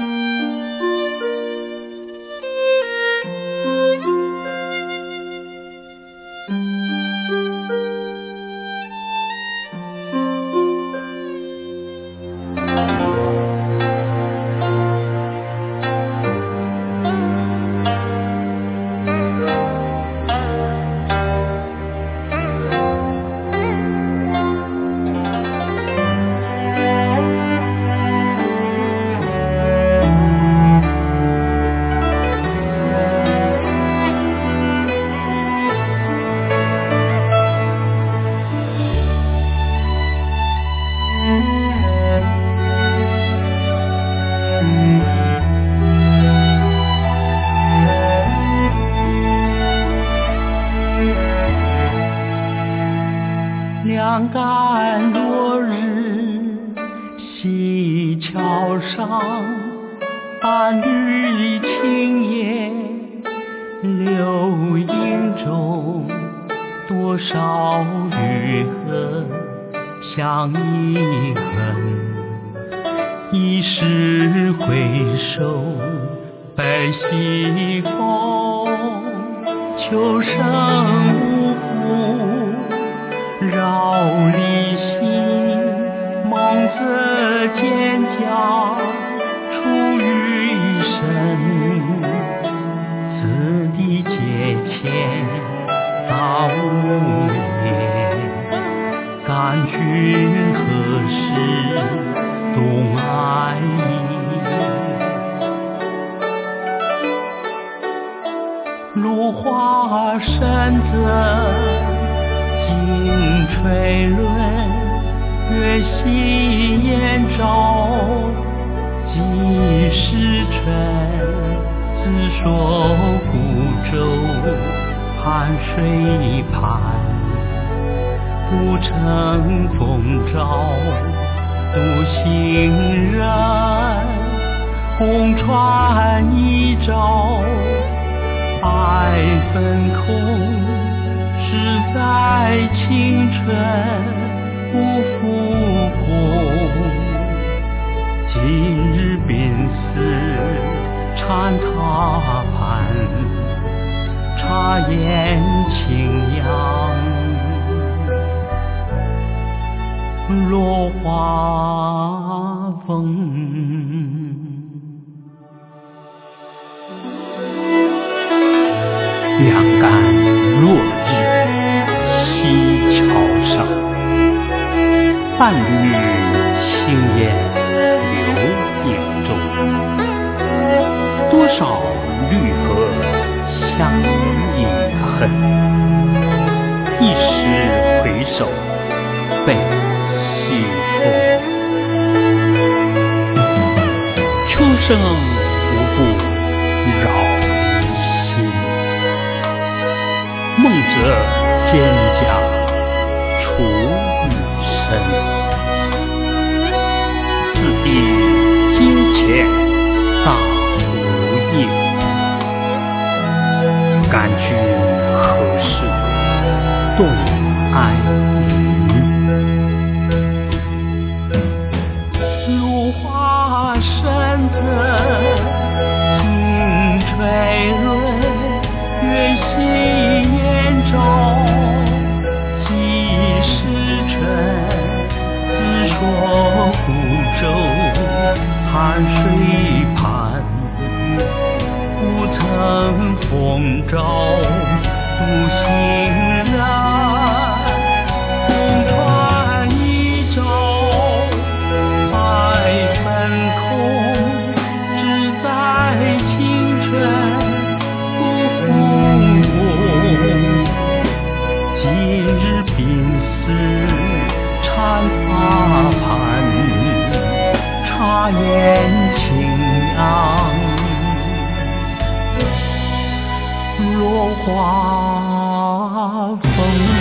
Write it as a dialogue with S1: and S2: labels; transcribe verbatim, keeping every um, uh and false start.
S1: 两岸落日溪桥上，伴侣青叶流萤中，多少余恨相依恨。一时回首，白西风，秋声无补，绕离心，梦则蒹葭出余生。此地阶前到无言，感君何时懂爱意？芦花深泽尽垂沦，月夕烟照几时春？自说孤舟寒水畔，不乘风招独行人。红船一朝百分空，只在青春不复红。今日便似禅塔畔，茶烟轻扬，落花风。两岸落日溪桥上，伴侣青烟流萤中，多少绿荷相依恨。一时回首，被西风。秋声无不扰离心，梦则蒹葭出余生。此地阶前大无影，感君何时懂爱意？芦花深泽尽垂沦，月夕烟照几时春？自说孤舟寒水畔，不曾风招独行人。红船一朝百分空，只在青春不复红。今日便似禅塔畔，茶烟轻扬，落花风。